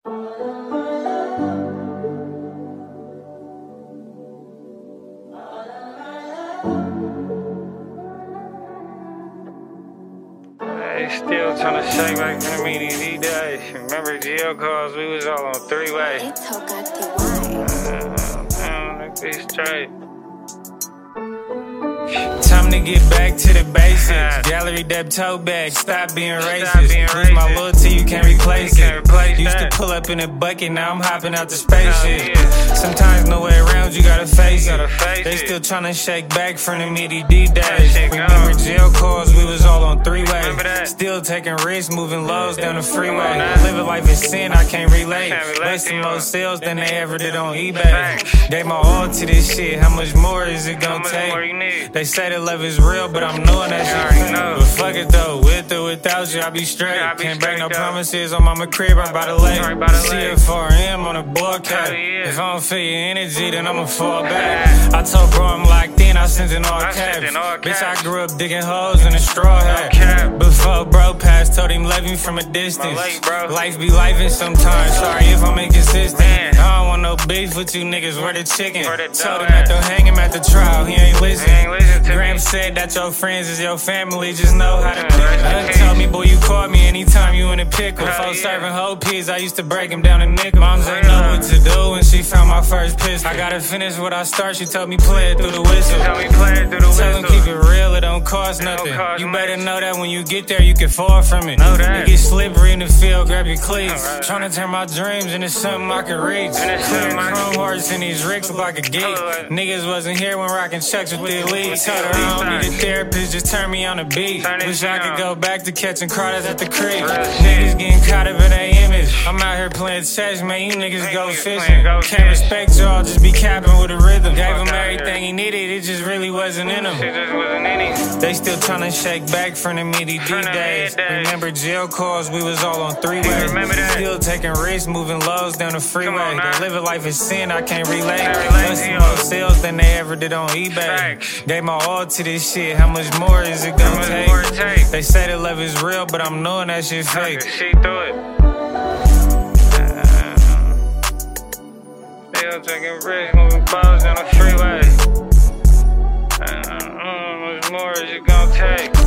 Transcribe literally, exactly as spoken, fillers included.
They still tryna shake back from the meeting these days. Remember jail calls, we was all on three-way. Damn, look this straight. Time to get back to the basics. Gallery deb tote bag, stop being racist. Use my loyalty, you can't replace it. Used to pull up in a bucket, now I'm hopping out the spaceship. Sometimes no way around, you gotta face it. They still tryna shake back from the midi D days. Remember jail calls, we was all on three-way. Still taking risks, moving lows down the freeway. Living life in sin, I can't relate. Wasting more sales than they ever did on eBay. Gave my all to this shit, how much more is it gonna take? They say that love is real, but I'm knowing that shit. But fuck it though, with or without you, I be straight. Can't break no promises on my crib, I'm about to lay. C F R M on a board cap. If I don't feel your energy, then I'ma fall back. I told bro I'm locked in, I sent in all caps. Bitch, I grew up digging holes in a straw hat. Before bro passed, told him love me from a distance. Life be lifing sometimes, sorry if I'm inconsistent. I don't want no beef with you niggas, where the chicken? Told him that they'll hang him at the trial, he ain't listen. Graham said that your friends is your family, just know how to pick. Tell me, boy, you caught me anytime you in a pickle. Before serving whole peas, I used to break them down to nickel. Moms ain't know what to do when she found my first pistol. I gotta finish what I start, she told me play it through the whistle. Tell them keep it real, it don't cost nothing. You better know that when you get there, you can fall from it. It get slippery in the field, grab your cleats. Tryna turn my dreams into something I can reach. Clear chrome hearts in these ricks look like a geek. Niggas wasn't here when rocking checks with the elite. Told her I don't need a therapist, just turn me on the beat. Wish I could go back to catching crawders at the creek. Niggas getting caught up in their image. I'm out here playing chess, man, you niggas go fishing. Can't respect y'all, just be capping with a rhythm. Gave him everything he needed, it just really wasn't in him. They still tryna shake back from the midi D days. Remember jail calls, we was all on three-way. Still taking risks, moving lows down the freeway. They live a life of sin, I can't relate. Less more sales than they ever did on eBay. Gave my all to this shit, how much more is it gonna take? They say that love is real, but I'm knowing that shit fake. Still taking risks, moving balls down the freeway. How much more is it gonna take?